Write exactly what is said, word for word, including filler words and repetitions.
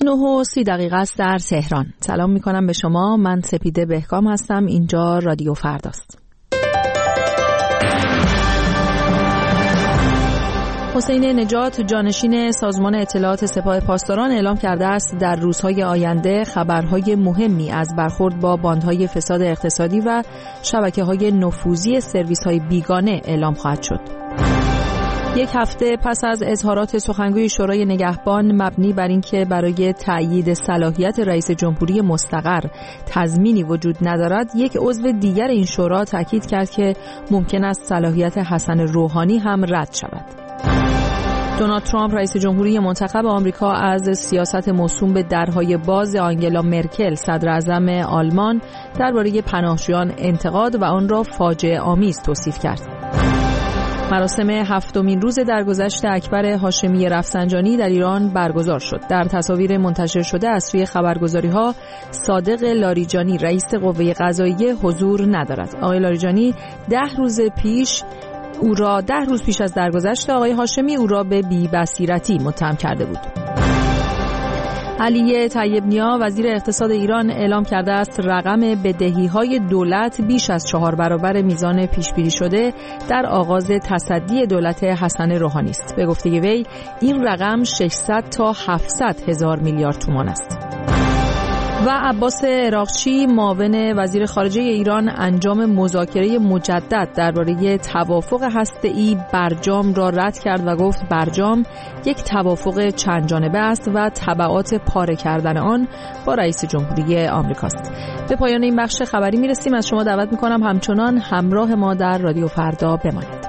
نه و سی دقیقه است در تهران. سلام می کنم به شما. من سپیده بهکام هستم. اینجا رادیو فرداست. حسین نجات، جانشین سازمان اطلاعات سپاه پاسداران، اعلام کرده است در روزهای آینده خبرهای مهمی از برخورد با باندهای فساد اقتصادی و شبکه‌های نفوذی سرویس‌های بیگانه اعلام خواهد شد. یک هفته پس از اظهارات سخنگوی شورای نگهبان مبنی بر اینکه برای تأیید صلاحیت رئیس جمهوری مستقر تضمینی وجود ندارد، یک عضو دیگر این شورا تاکید کرد که ممکن است صلاحیت حسن روحانی هم رد شود. دونالد ترامپ، رئیس جمهوری منتخب آمریکا، از سیاست موسوم به درهای باز آنگلا مرکل، صدر اعظم آلمان، درباره پناهجویان انتقاد و آن را فاجعه آمیز توصیف کرد. مراسم هفتمین روز درگذشت اکبر هاشمی رفسنجانی در ایران برگزار شد. در تصاویر منتشر شده از سوی خبرگزاری‌ها، صادق لاریجانی، رئیس قوه قضاییه، حضور ندارد. آقای لاریجانی ده روز پیش او را ده روز پیش از درگذشت آقای هاشمی او را به بی‌بصیرتی متهم کرده بود. علی طیب نیا، وزیر اقتصاد ایران، اعلام کرده است رقم بدهی‌های دولت بیش از چهار برابر میزان پیش‌بینی شده در آغاز تصدی دولت حسن روحانی است. به گفته وی این رقم ششصد تا هفتصد هزار میلیارد تومان است. و عباس عراقچی، معاون وزیر خارجه ایران، انجام مذاکره مجدد درباره توافق هسته‌ای برجام را رد کرد و گفت برجام یک توافق چند جانبه است و تبعات پاره کردن آن با رئیس جمهوری آمریکاست. به پایان این بخش خبری میرسیم. از شما دعوت میکنم همچنان همراه ما در رادیو فردا بمانید.